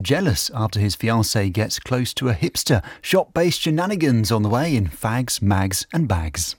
jealous after his fiancée gets close to a hipster. Shop-based shenanigans on the way in Fags, Mags and Bags.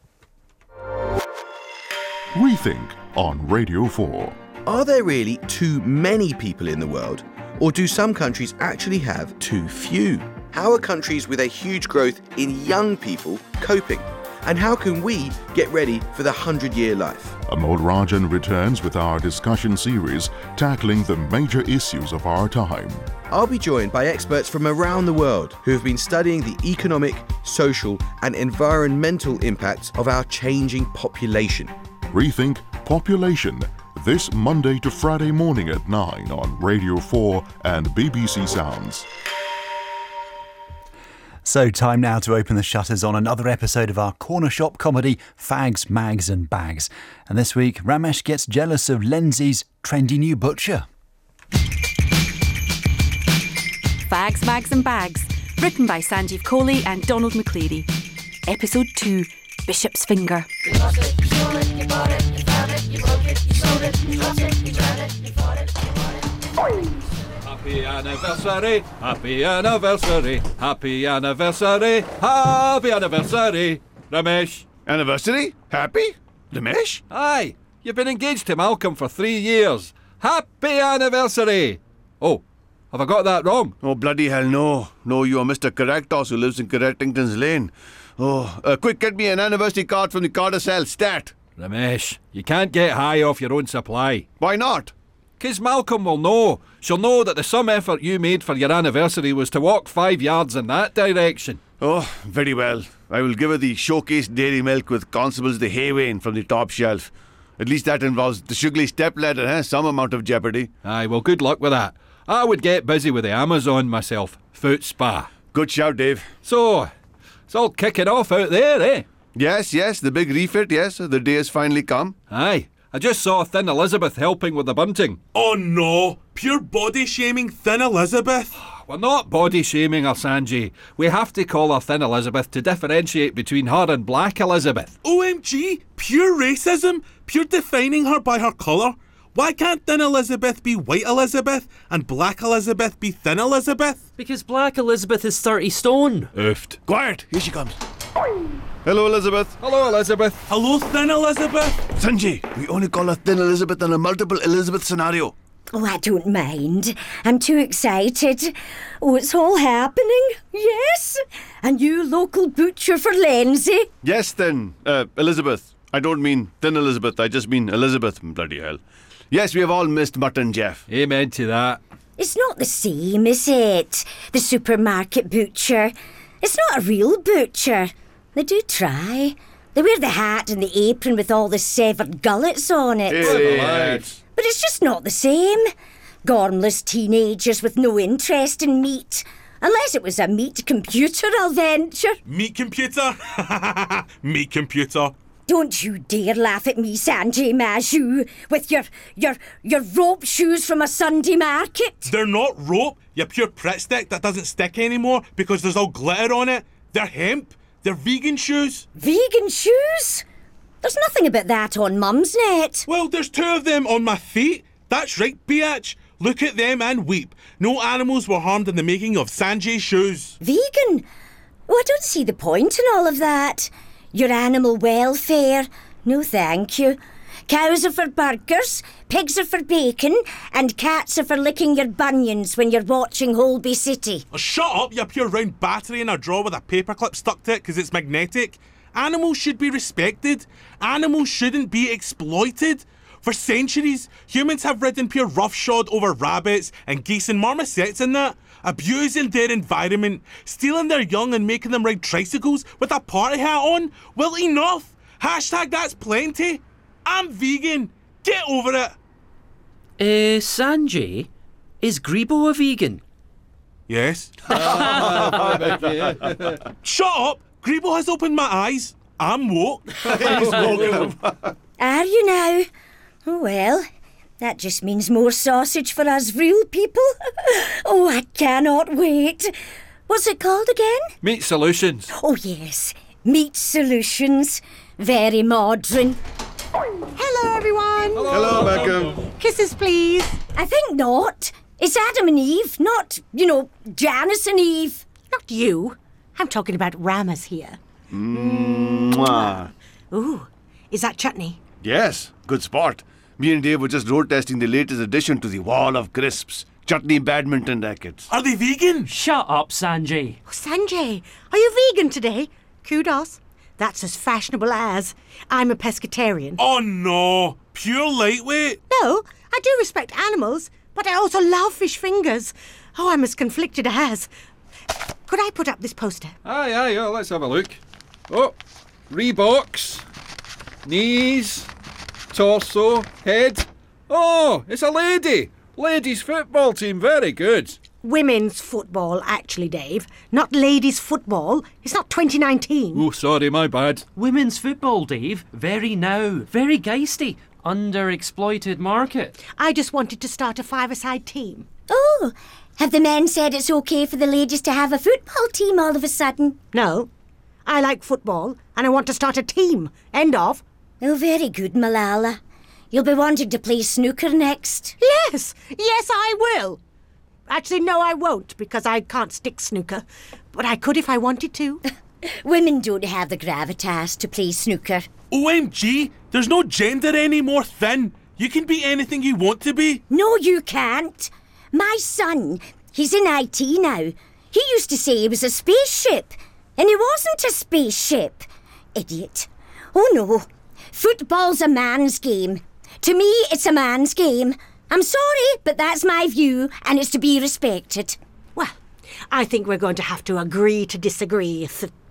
Rethink on Radio 4. Are there really too many people in the world? Or do some countries actually have too few? How are countries with a huge growth in young people coping? And how can we get ready for the 100-year life? Amol Rajan returns with our discussion series tackling the major issues of our time. I'll be joined by experts from around the world who have been studying the economic, social and environmental impacts of our changing population. Rethink Population, this Monday to Friday morning at 9 on Radio 4 and BBC Sounds. So time now to open the shutters on another episode of our corner shop comedy, Fags, Mags and Bags. And this week, Ramesh gets jealous of Lenzi's trendy new butcher. Fags, Mags and Bags, written by Sanjeev Kohli and Donald McCleary. Episode 2, Bishop's Finger. You lost it, you stole it, you bought it, you found it, you broke it, you sold it, you dropped it, you tried it, you fought it, you bought it. Happy anniversary, happy anniversary, happy anniversary, happy anniversary, Ramesh. Anniversary? Happy? Ramesh? Aye, you've been engaged to Malcolm for 3 years. Happy anniversary! Oh, have I got that wrong? Oh, bloody hell no. No, you are Mr. Correctos who lives in Correctington's Lane. Oh, quick, get me an anniversary card from the Cardicel, stat. Ramesh, you can't get high off your own supply. Why not? 'Cause Malcolm will know. She'll know that the some effort you made for your anniversary was to walk 5 yards in that direction. Oh, very well. I will give her the showcase dairy milk with Constable's the Haywain from the top shelf. At least that involves the sugary stepladder, some amount of jeopardy. Aye, well, good luck with that. I would get busy with the Amazon myself. Foot spa. Good shout, Dave. So, it's all kicking off out there, eh? Yes, the big refit, yes. The day has finally come. Aye. I just saw Thin Elizabeth helping with the bunting. Oh no! Pure body shaming Thin Elizabeth! We're not body shaming her, Sanjay. We have to call her Thin Elizabeth to differentiate between her and Black Elizabeth. OMG! Pure racism! Pure defining her by her colour! Why can't Thin Elizabeth be White Elizabeth and Black Elizabeth be Thin Elizabeth? Because Black Elizabeth is 30 stone. Oofed. Quiet! Here she comes. Hello, Elizabeth. Hello, Elizabeth. Hello, Thin Elizabeth. Sanjay, we only call her Thin Elizabeth in a multiple Elizabeth scenario. Oh, I don't mind. I'm too excited. Oh, it's all happening. Yes. A new local butcher for Lenzie. Yes, then, Elizabeth. I don't mean Thin Elizabeth, I just mean Elizabeth, bloody hell. Yes, we have all missed Mutton Jeff. Amen to that. It's not the same, is it? The supermarket butcher. It's not a real butcher. They do try. They wear the hat and the apron with all the severed gullets on it. Yes. But it's just not the same. Gormless teenagers with no interest in meat. Unless it was a meat computer, I'll venture. Meat computer? Meat computer. Don't you dare laugh at me, Sanjay Maju, with your rope shoes from a Sunday market. They're not rope, you pure prick stick that doesn't stick anymore because there's all glitter on it. They're hemp. They're vegan shoes. Vegan shoes? There's nothing about that on Mumsnet. Well, there's 2 of them on my feet. That's right, biatch. Look at them and weep. No animals were harmed in the making of Sanjay's shoes. Vegan? Oh, I don't see the point in all of that. Your animal welfare? No, thank you. Cows are for burgers, pigs are for bacon, and cats are for licking your bunions when you're watching Holby City. Oh, shut up, you pure round battery in a drawer with a paperclip stuck to it because it's magnetic. Animals should be respected. Animals shouldn't be exploited. For centuries, humans have ridden pure roughshod over rabbits and geese and marmosets and that, abusing their environment, stealing their young and making them ride tricycles with a party hat on. Well, enough. Hashtag that's plenty. I'm vegan. Get over it. Sanjay, is Grebo a vegan? Yes. Shut up. Grebo has opened my eyes. I'm woke. Are you now? Oh, well, that just means more sausage for us real people. Oh, I cannot wait. What's it called again? Meat Solutions. Oh, yes. Meat Solutions. Very modern. Hello, everyone. Hello, Malcolm. Kisses, please. I think not. It's Adam and Eve, not, Janice and Eve. Not you. I'm talking about Ramas here. Mwah. Ooh, is that chutney? Yes, good spot. Me and Dave were just road testing the latest addition to the wall of crisps. Chutney badminton rackets. Are they vegan? Shut up, Sanjay. Oh, Sanjay, are you vegan today? Kudos. That's as fashionable as. I'm a pescatarian. Oh no, pure lightweight. No, I do respect animals, but I also love fish fingers. Oh, I'm as conflicted as. Could I put up this poster? Aye, let's have a look. Oh, Reeboks, knees, torso, head. Oh, it's a lady. Ladies football team, very good. Women's football, actually, Dave. Not ladies' football. It's not 2019. Oh, sorry, my bad. Women's football, Dave. Very now. Very geisty. Underexploited market. I just wanted to start a five-a-side team. Oh, have the men said it's okay for the ladies to have a football team all of a sudden? No. I like football, and I want to start a team. End of. Oh, very good, Malala. You'll be wanting to play snooker next. Yes, I will. Actually, no, I won't, because I can't stick snooker. But I could if I wanted to. Women don't have the gravitas to play snooker. OMG, there's no gender anymore, Thin. You can be anything you want to be. No, you can't. My son, he's in IT now. He used to say he was a spaceship, and he wasn't a spaceship. Idiot. Oh no, football's a man's game. To me, it's a man's game. I'm sorry, but that's my view, and it's to be respected. Well, I think we're going to have to agree to disagree.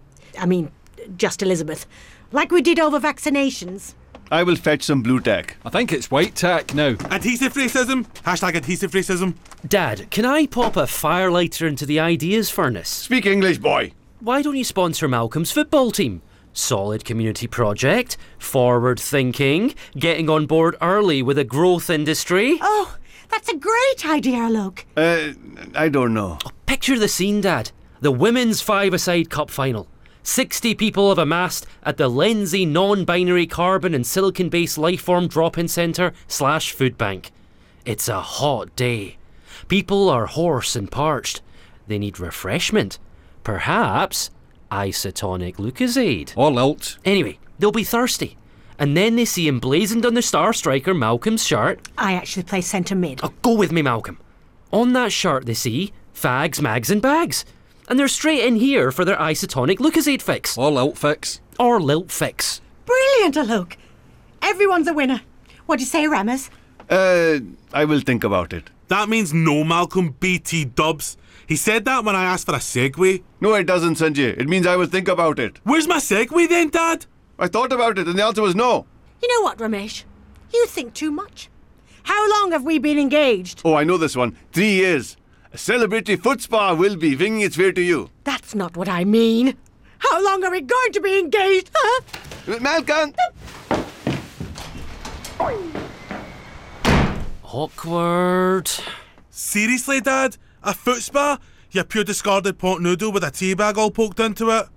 Just Elizabeth. Like we did over vaccinations. I will fetch some blue tack. I think it's white tack now. Adhesive racism. Hashtag adhesive racism. Dad, can I pop a firelighter into the ideas furnace? Speak English, boy. Why don't you sponsor Malcolm's football team? Solid community project, forward thinking, getting on board early with a growth industry. Oh, that's a great idea, Luke. I don't know. Oh, picture the scene, Dad. The Women's Five-a-Side Cup Final. 60 people have amassed at the Lenzie Non-Binary Carbon and Silicon-Based Lifeform Drop-In Centre/Food Bank. It's a hot day. People are hoarse and parched. They need refreshment. Perhaps isotonic Lucozade. Or lilt. Anyway, they'll be thirsty. And then they see emblazoned on the Star Striker Malcolm's shirt. I actually play centre mid. Oh, go with me, Malcolm. On that shirt they see fags, mags and bags. And they're straight in here for their isotonic Lucozade fix. Or lilt fix. Or lilt fix. Brilliant, Luke. Everyone's a winner. What do you say, Ramas? I will think about it. That means no Malcolm BT dubs. He said that when I asked for a segue. No, it doesn't, Sanjay. It means I will think about it. Where's my segue then, Dad? I thought about it and the answer was no. You know what, Ramesh? You think too much. How long have we been engaged? Oh, I know this one. 3 years. A celebratory foot spa will be winging its way to you. That's not what I mean. How long are we going to be engaged, huh? Malcolm! Awkward. Seriously, Dad? A foot spa? You pure discarded pot noodle with a tea bag all poked into it?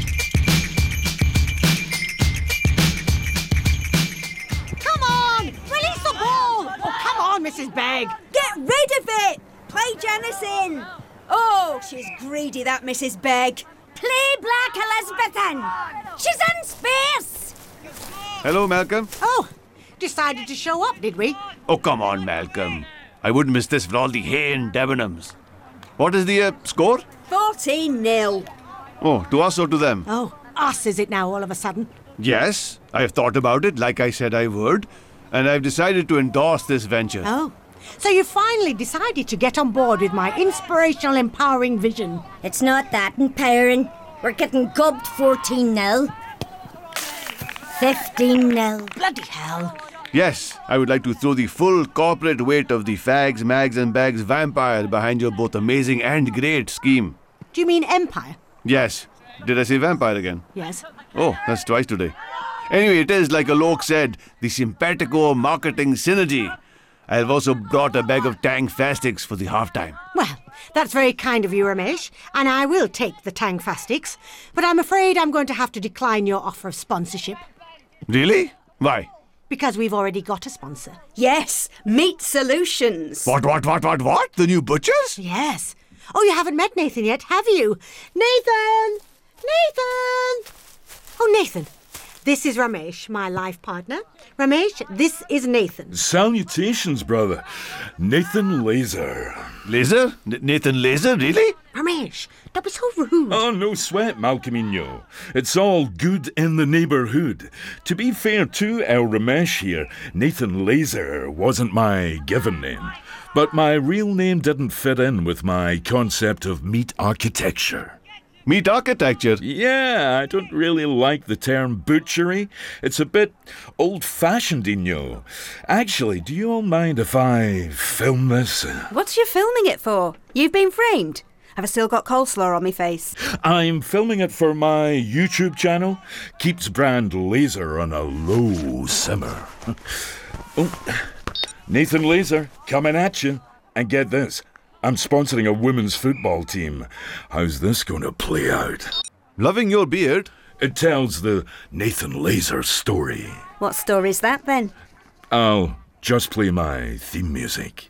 Come on! Release the ball! Oh, come on, Mrs. Begg. Get rid of it! Play Janice in! Oh, she's greedy, that Mrs. Begg. Play Black Elizabethan. She's in space. Hello, Malcolm. Oh, decided to show up, did we? Oh, come on, Malcolm. I wouldn't miss this for all the hay and Debenhams. What is the score? 14-0. Oh, to us or to them? Oh, us is it now all of a sudden? Yes, I have thought about it like I said I would, and I've decided to endorse this venture. Oh, so you finally decided to get on board with my inspirational, empowering vision. It's not that empowering. We're getting gubbed 14-0. 15-0. Bloody hell. Yes, I would like to throw the full corporate weight of the fags, mags and bags vampire behind your both amazing and great scheme. Do you mean empire? Yes. Did I say vampire again? Yes. Oh, that's twice today. Anyway, it is, like Alok said, the simpatico marketing synergy. I have also brought a bag of Tang Fastics for the halftime. Well, that's very kind of you, Ramesh, and I will take the Tang Fastics, but I'm afraid I'm going to have to decline your offer of sponsorship. Really? Why? Because we've already got a sponsor. Yes, Meat Solutions. What? The new butchers? Yes. Oh, you haven't met Nathan yet, have you? Nathan! Oh, Nathan. This is Ramesh, my life partner. Ramesh, this is Nathan. Salutations, brother. Nathan Laser. Laser? Nathan Laser, really? Ramesh, don't be so rude. Oh, no sweat, Malcolmino. It's all good in the neighbourhood. To be fair to El Ramesh here, Nathan Laser wasn't my given name. But my real name didn't fit in with my concept of meat architecture. Meat architecture? Yeah, I don't really like the term butchery. It's a bit old-fashioned, Actually, do you all mind if I film this? What's you filming it for? You've been framed. Have I still got coleslaw on my face? I'm filming it for my YouTube channel. Keeps brand Laser on a low simmer. Oh, Nathan Laser, coming at you. And get this, I'm sponsoring a women's football team. How's this going to play out? Loving your beard. It tells the Nathan Laser story. What story's that then? I'll just play my theme music.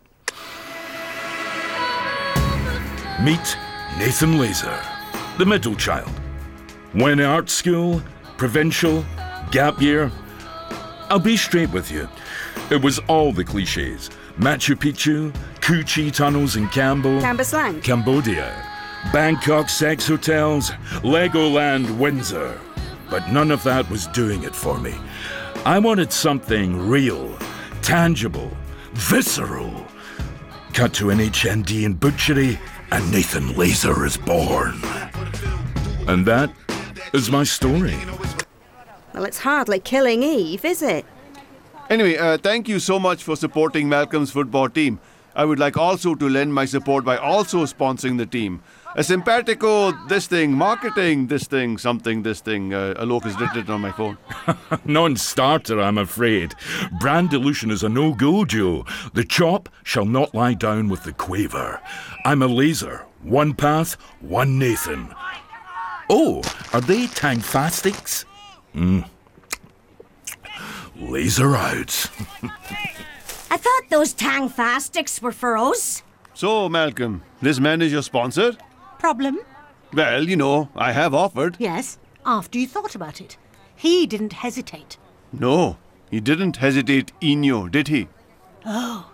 Meet Nathan Laser, the middle child. Went to art school, provincial, gap year. I'll be straight with you. It was all the cliches. Machu Picchu, Cu Chi tunnels in Campbell, Cambuslang, Cambodia, Bangkok sex hotels, Legoland Windsor. But none of that was doing it for me. I wanted something real, tangible, visceral. Cut to an HND in butchery, and Nathan Laser is born. And that is my story. Well, it's hardly Killing Eve, is it? Anyway, thank you so much for supporting Malcolm's football team. I would like also to lend my support by also sponsoring the team. A simpatico, this thing, marketing, this thing, something, this thing. Alok has written it on my phone. Non-starter, I'm afraid. Brand dilution is a no-go, Joe. The chop shall not lie down with the quaver. I'm a Laser. One path, one Nathan. Oh, are they Tangfastics? Laser out. I thought those Tangfastics were for us. So, Malcolm, this man is your sponsor? Problem? Well, I have offered. Yes, after you thought about it. He didn't hesitate. No, he didn't hesitate, Inyo, did he? Oh,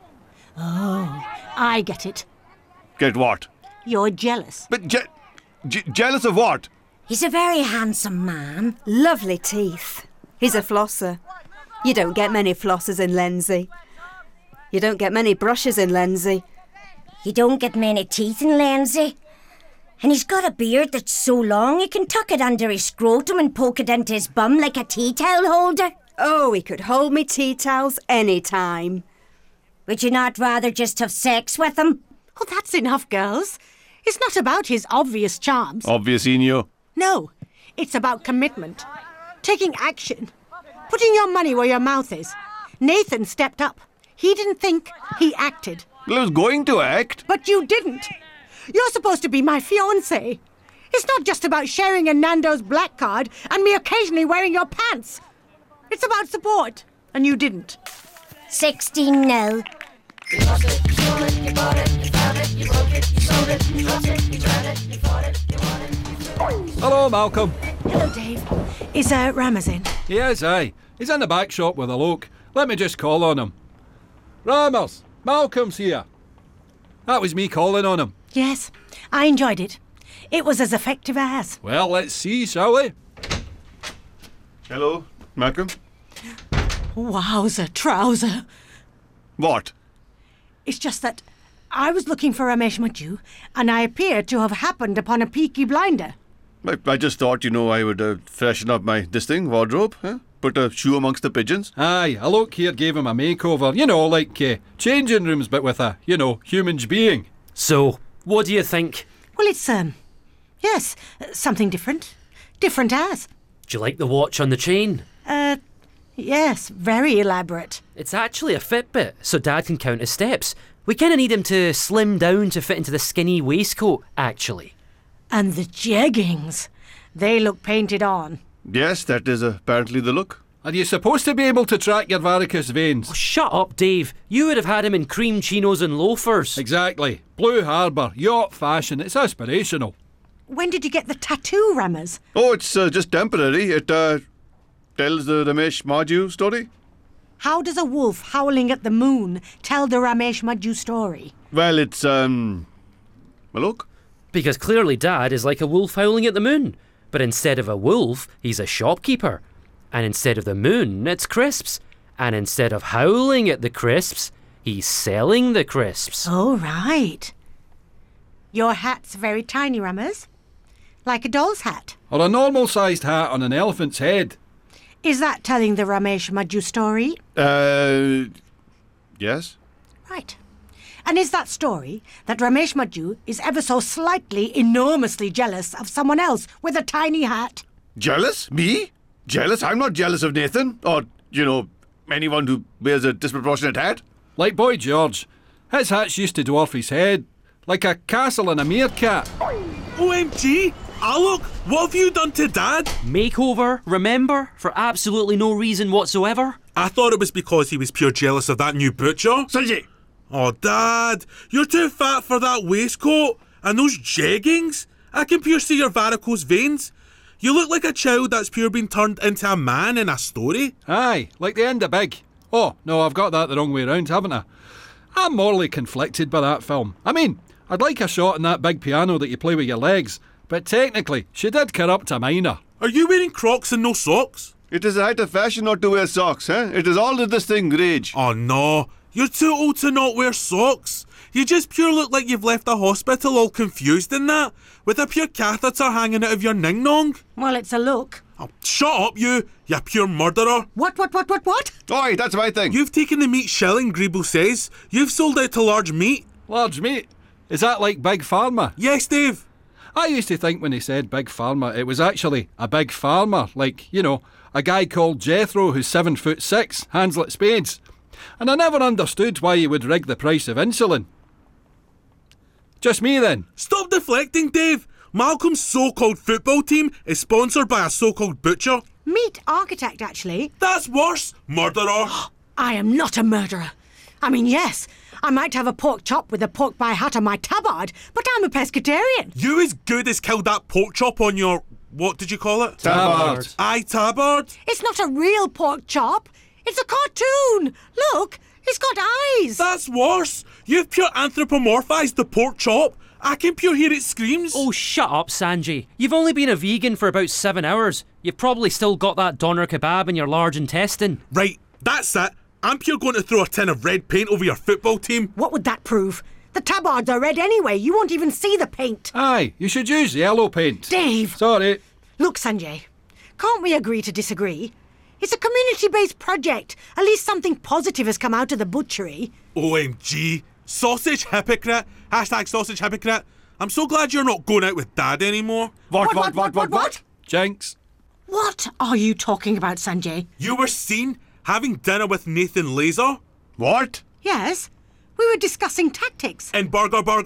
I get it. Get what? You're jealous. But jealous of what? He's a very handsome man. Lovely teeth. He's a flosser. You don't get many flossers in Lenzie. You don't get many brushes in Lenzie. You don't get many teeth in Lenzie. And he's got a beard that's so long he can tuck it under his scrotum and poke it into his bum like a tea towel holder. Oh, he could hold me tea towels any time. Would you not rather just have sex with him? Oh, that's enough, girls. It's not about his obvious charms. Obvious, Inyo. No, it's about commitment. Taking action. Putting your money where your mouth is. Nathan stepped up. He didn't think, he acted. Well, I was going to act. But you didn't. You're supposed to be my fiancé. It's not just about sharing a Nando's black card and me occasionally wearing your pants. It's about support. And you didn't. 16-0. You lost it, you stole it, you bought it, you found it, you broke it, you sold it, you dropped it, you tried it, you fought it, you won it, you threw it. Hello, Malcolm. Hello, Dave. Is Ramos in? Yes, aye. He's in the back shop with Alok. Let me just call on him. Ramos, Malcolm's here. That was me calling on him. Yes, I enjoyed it. It was as effective as. Well, let's see, shall we? Hello, Malcolm. Wowzer, trouser. What? It's just that I was looking for Ramesh Majju, and I appear to have happened upon a peaky blinder. I just thought, I would freshen up my wardrobe, huh? Put a shoe amongst the pigeons. Aye, Alok here gave him a makeover. Like changing rooms, but with a, human being. So, what do you think? Well, it's, yes, something different. Different as. Do you like the watch on the chain? Yes, very elaborate. It's actually a Fitbit, so Dad can count his steps. We kind of need him to slim down to fit into the skinny waistcoat, actually. And the jeggings. They look painted on. Yes, that is apparently the look. Are you supposed to be able to track your varicose veins? Oh, shut up, Dave. You would have had him in cream chinos and loafers. Exactly. Blue Harbour, yacht fashion, it's aspirational. When did you get the tattoo, Rammers? Oh, it's just temporary. It tells the Ramesh Maju story. How does a wolf howling at the moon tell the Ramesh Maju story? Well, it's, well, look. Because clearly Dad is like a wolf howling at the moon. But instead of a wolf, he's a shopkeeper. And instead of the moon, it's crisps. And instead of howling at the crisps, he's selling the crisps. Oh, right. Your hat's very tiny, Rammers. Like a doll's hat. Or a normal-sized hat on an elephant's head. Is that telling the Ramesh Maju story? Yes. Right. And is that story that Ramesh Maju is ever so slightly, enormously jealous of someone else with a tiny hat? Jealous? Me? Jealous? I'm not jealous of Nathan. Or, anyone who wears a disproportionate hat. Like Boy George. His hats used to dwarf his head. Like a castle in a meerkat. OMG! Alok, what have you done to Dad? Makeover, remember? For absolutely no reason whatsoever. I thought it was because he was pure jealous of that new butcher. Sanjay! Oh, Dad, you're too fat for that waistcoat. And those jeggings. I can pure see your varicose veins. You look like a child that's pure been turned into a man in a story. Aye, like the end of Big. Oh, no, I've got that the wrong way round, haven't I? I'm morally conflicted by that film. I mean, I'd like a shot on that big piano that you play with your legs, but technically, she did corrupt a minor. Are you wearing Crocs and no socks? It is a height of fashion not to wear socks, eh? It is all of this thing, rage. Oh, no. You're too old to not wear socks. You just pure look like you've left a hospital all confused in that, with a pure catheter hanging out of your ning-nong. Well, it's a look. Oh, shut up, you pure murderer. What? Oi, that's my thing. You've taken the meat shilling, Grebo says. You've sold out to large meat. Large meat? Is that like Big Pharma? Yes, Dave. I used to think when he said Big Pharma, it was actually a big farmer, like, a guy called Jethro who's 7'6", hands like spades. And I never understood why he would rig the price of insulin. Just me then. Stop deflecting, Dave. Malcolm's so-called football team is sponsored by a so-called butcher. Meat architect, actually. That's worse, murderer. I am not a murderer. I mean, yes, I might have a pork chop with a pork pie hat on my tabard, but I'm a pescatarian. You as good as killed that pork chop on your... What did you call it? Tabard. Aye, tabard. It's not a real pork chop. It's a cartoon. Look, it's got eyes. That's worse. You've pure anthropomorphized the pork chop. I can pure hear it screams. Oh, shut up, Sanjay. You've only been a vegan for about 7 hours. You've probably still got that doner kebab in your large intestine. Right, that's it. I'm pure going to throw a tin of red paint over your football team. What would that prove? The tabards are red anyway. You won't even see the paint. Aye, you should use yellow paint. Dave. Sorry. Look, Sanjay, can't we agree to disagree? It's a community-based project. At least something positive has come out of the butchery. OMG. Sausage hypocrite. Hashtag sausage hypocrite. I'm so glad you're not going out with Dad anymore. What? Jinx. What are you talking about, Sanjay? You were seen having dinner with Nathan Laser. What? Yes. We were discussing tactics. And burger. What?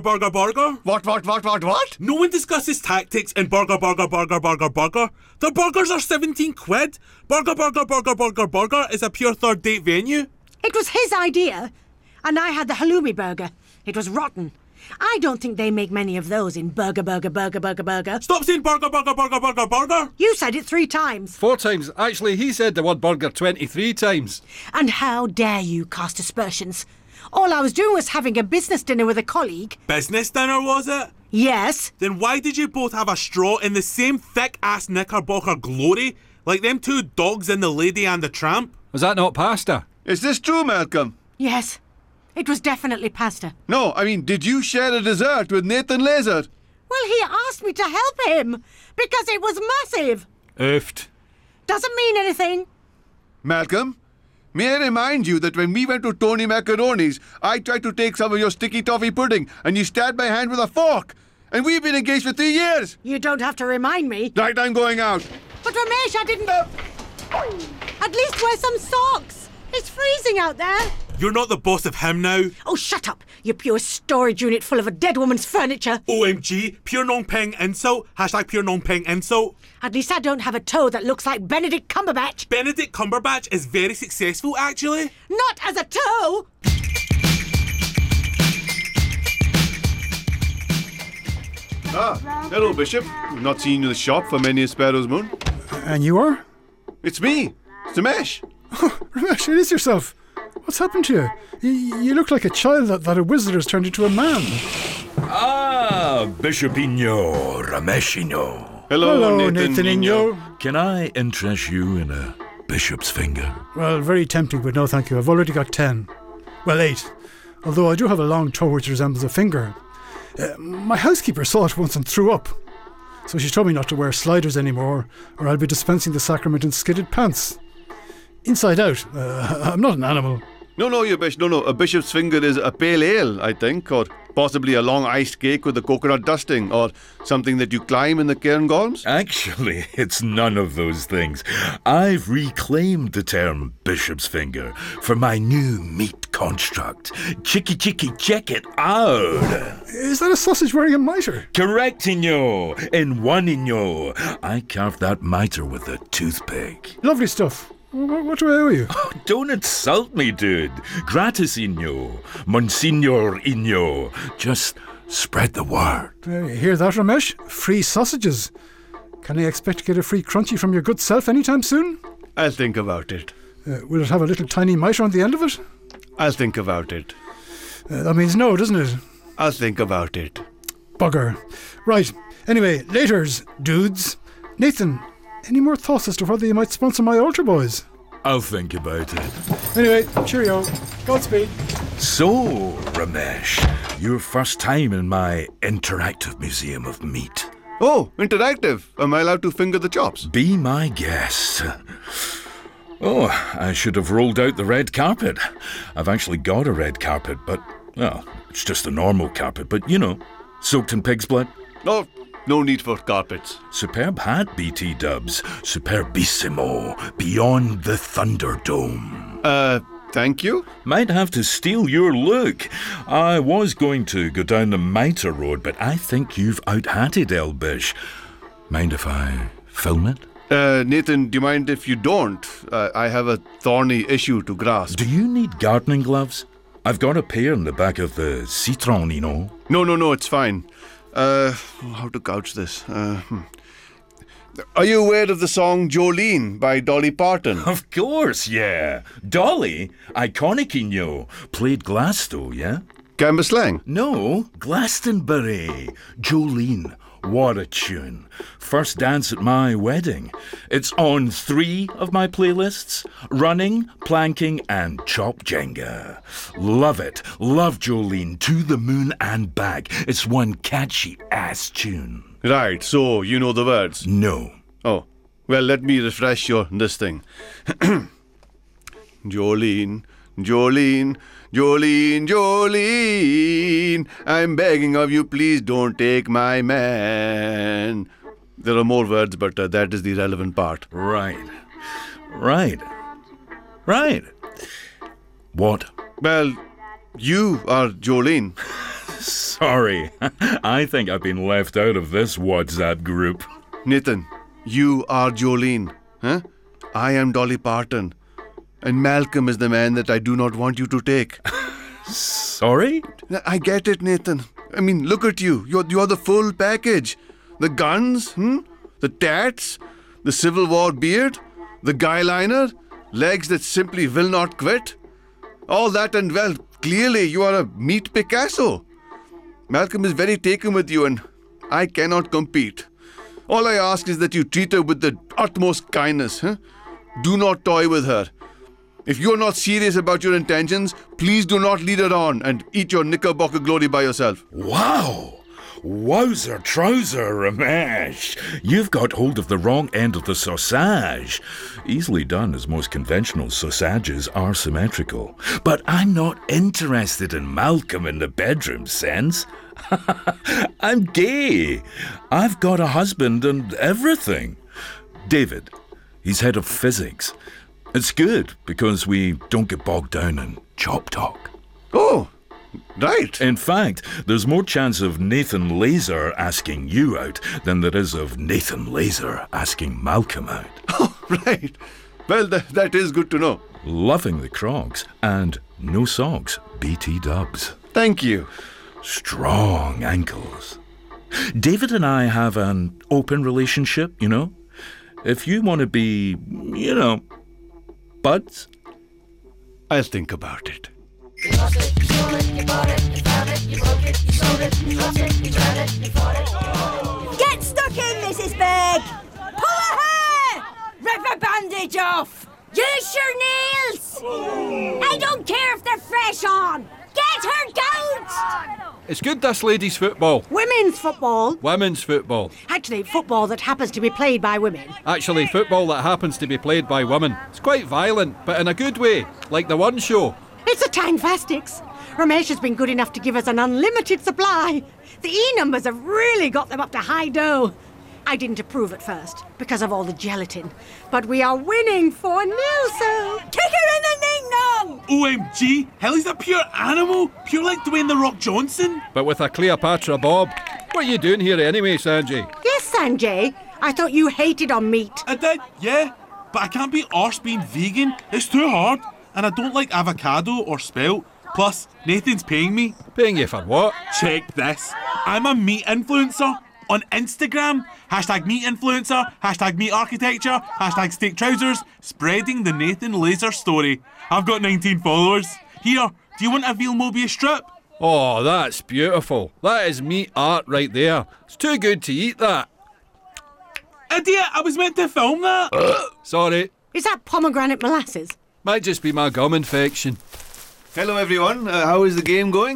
No one discusses tactics in burger. The burgers are 17 quid. Burger is a pure third date venue. It was his idea. And I had the halloumi burger. It was rotten. I don't think they make many of those in burger. Stop saying burger. You said it 3 times. 4 times. Actually, he said the word burger 23 times. And how dare you cast aspersions? All I was doing was having a business dinner with a colleague. Business dinner, was it? Yes. Then why did you both have a straw in the same thick-ass Knickerbocker glory? Like them 2 dogs in The Lady and the Tramp? Was that not pasta? Is this true, Malcolm? Yes. It was definitely pasta. No, I mean, did you share a dessert with Nathan Laser? Well, he asked me to help him because it was massive. Oofed. Doesn't mean anything. Malcolm, may I remind you that when we went to Tony Macaroni's, I tried to take some of your sticky toffee pudding and you stabbed my hand with a fork. And we've been engaged for 3 years. You don't have to remind me. Right, I'm going out. But Ramesh, I didn't... At least wear some socks. It's freezing out there. You're not the boss of him now. Oh, shut up, you pure storage unit full of a dead woman's furniture. OMG, pure non-peng insult. Hashtag pure non-peng insult. At least I don't have a toe that looks like Benedict Cumberbatch. Benedict Cumberbatch is very successful, actually. Not as a toe! Ah, hello, Bishop. Not seen you in the shop for many a sparrow's moon. And you are? It's me, Ramesh. Oh, Ramesh, it is yourself. What's happened to you? You look like a child that a wizard has turned into a man. Ah, Bishopinho, Rameshinho. Hello, Nathaninho. Can I interest you in a bishop's finger? Well, very tempting, but no thank you. I've already got 10. Well, 8. Although I do have a long toe which resembles a finger. My housekeeper saw it once and threw up. So she told me not to wear sliders anymore, or I'll be dispensing the sacrament in skidded pants. Inside out. I'm not an animal. No, you Bish. No. A bishop's finger is a pale ale, I think, or possibly a long iced cake with a coconut dusting, or something that you climb in the Cairngorms. Actually, it's none of those things. I've reclaimed the term bishop's finger for my new meat construct. Chicky, check it out. Is that a sausage wearing a mitre? Correctinho. In one inyo. I carved that mitre with a toothpick. Lovely stuff. What do I owe you? Oh, don't insult me, dude. Gratisinho. Monsignor inyo. Just spread the word. You hear that, Ramesh? Free sausages. Can I expect to get a free crunchy from your good self anytime soon? I'll think about it. Will it have a little tiny mitre on the end of it? I'll think about it. That means no, doesn't it? I'll think about it. Bugger. Right. Anyway, laters, dudes. Nathan, any more thoughts as to whether you might sponsor my altar boys? I'll think about it. Anyway, cheerio. Godspeed. So, Ramesh, your first time in my interactive museum of meat. Oh, interactive. Am I allowed to finger the chops? Be my guest. Oh, I should have rolled out the red carpet. I've actually got a red carpet, but, well, it's just a normal carpet, but, you know, soaked in pig's blood. No need for carpets. Superb hat, BT Dubs. Superbissimo. Beyond the Thunderdome. Thank you? Might have to steal your look. I was going to go down the Mitre Road, but I think you've out-hatted Elbish. Mind if I film it? Nathan, do you mind if you don't? I have a thorny issue to grasp. Do you need gardening gloves? I've got a pair in the back of the Citron, you know. No, it's fine. How to couch this? Are you aware of the song Jolene by Dolly Parton? Of course, yeah. Dolly, iconicinho, played Glasgow, yeah? Cambuslang? No, Glastonbury. Jolene, what a tune. First dance at my wedding. It's on 3 of my playlists. Running, planking and chop Jenga. Love it. Love Jolene to the moon and back. It's one catchy ass tune. Right, so you know the words? No. Oh, well, let me refresh this thing. Jolene, Jolene, Jolene, Jolene, I'm begging of you, please don't take my man. There are more words, but that is the relevant part. Right. What? Well, you are Jolene. Sorry, I think I've been left out of this WhatsApp group. Nathan, you are Jolene. Huh? I am Dolly Parton. And Malcolm is the man that I do not want you to take. Sorry? I get it, Nathan. I mean, look at you. You're the full package. The guns, the tats, the Civil War beard, the guy liner, legs that simply will not quit. All that and, well, clearly you are a meat Picasso. Malcolm is very taken with you and I cannot compete. All I ask is that you treat her with the utmost kindness. Huh? Do not toy with her. If you are not serious about your intentions, please do not lead her on and eat your knickerbocker glory by yourself. Wow! Wowzer trouser, Ramesh. You've got hold of the wrong end of the sausage. Easily done, as most conventional sausages are symmetrical. But I'm not interested in Malcolm in the bedroom sense. I'm gay. I've got a husband and everything. David, he's head of physics. It's good because we don't get bogged down in Chop Talk. Oh, right. In fact, there's more chance of Nathan Laser asking you out than there is of Nathan Laser asking Malcolm out. Oh, right. Well, that is good to know. Loving the Crocs and no socks, BT Dubs. Thank you. Strong ankles. David and I have an open relationship, you know. If you want to be, you know, buds, I'll think about it. You lost it, you stole it, you bought it, you found it, you broke it, you sold it, you dropped it, you tried it, you fought it. Get stuck in, Mrs. Big! Pull her hair! Rip a bandage off! Use your nails! I don't care if they're fresh on. Get her gout! It's good this ladies' football. Women's football. Women's football. Actually, football that happens to be played by women. Actually, football that happens to be played by women. It's quite violent, but in a good way, like the One Show. It's a Tynefastics. Ramesh has been good enough to give us an unlimited supply. The E-numbers have really got them up to high dough. I didn't approve at first because of all the gelatin, but we are winning 4-0, Kick her in the ning-nong! OMG, hell, is that pure animal? Pure like Dwayne The Rock Johnson? But with a Cleopatra bob. What are you doing here anyway, Sanjay? Yes, Sanjay. I thought you hated on meat. I did, yeah. But I can't be arsed being vegan. It's too hard. And I don't like avocado or spelt. Plus, Nathan's paying me. Paying you for what? Check this. I'm a meat influencer. On Instagram, hashtag meat influencer, hashtag meat architecture, hashtag steak trousers, spreading the Nathan Laser story. I've got 19 followers. Here, do you want a veal Mobius strip? Oh, that's beautiful. That is meat art right there. It's too good to eat that. Idiot, I was meant to film that. Sorry. Is that pomegranate molasses? Might just be my gum infection. Hello, everyone. How is the game going?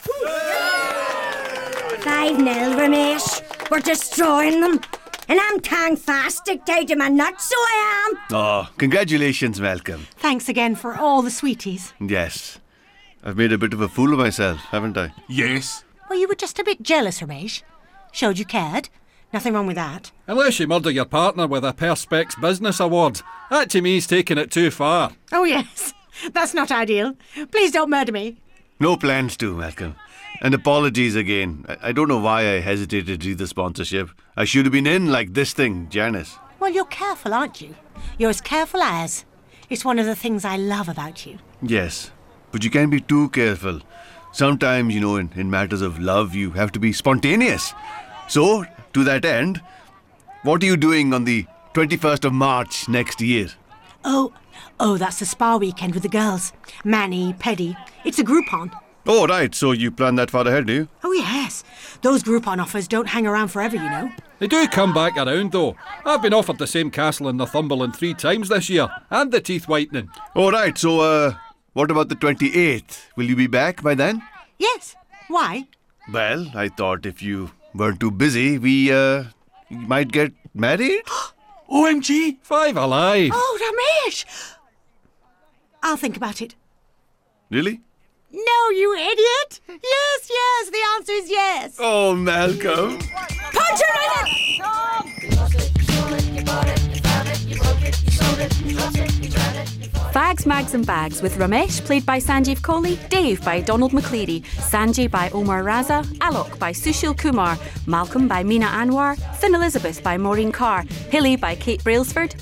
5-0, Ramesh. We're destroying them. And I'm Tynefastics out of my nuts, so I am. Oh, congratulations, Malcolm. Thanks again for all the sweeties. Yes. I've made a bit of a fool of myself, haven't I? Yes. Well, you were just a bit jealous, Ramesh. Showed you cared. Nothing wrong with that. Unless you murder your partner with a Perspex Business Award. That to me is taking it too far. Oh, yes. That's not ideal. Please don't murder me. No plans to, Malcolm. And apologies again. I don't know why I hesitated to do the sponsorship. I should have been in like this thing, Janice. Well, you're careful, aren't you? You're as careful as. It's one of the things I love about you. Yes, but you can't be too careful. Sometimes, you know, in matters of love, you have to be spontaneous. So, to that end, what are you doing on the 21st of March next year? Oh, that's the spa weekend with the girls. Manny, Peddy. It's a Groupon. Oh, right, so you plan that far ahead, do you? Oh, yes. Those Groupon offers don't hang around forever, you know. They do come back around, though. I've been offered the same castle in Northumberland 3 times this year, and the teeth whitening. Oh, right, so, what about the 28th? Will you be back by then? Yes. Why? Well, I thought if you weren't too busy, we, might get married? OMG! 5 alive! Oh, Ramesh! I'll think about it. Really? No, you idiot! Yes, the answer is yes. Oh, Malcolm. Punch her in it! You lost it, you stole it, you bought it, you found it, you broke it, you sold it, you dropped it, you tried it, you fought it. Fags, Mags and Bags with Ramesh, played by Sanjeev Kohli, Dave by Donald McCleary, Sanjay by Omar Raza, Alok by Sushil Kumar, Malcolm by Meena Anwar, Finn Elizabeth by Maureen Carr, Hilly by Kate Brailsford,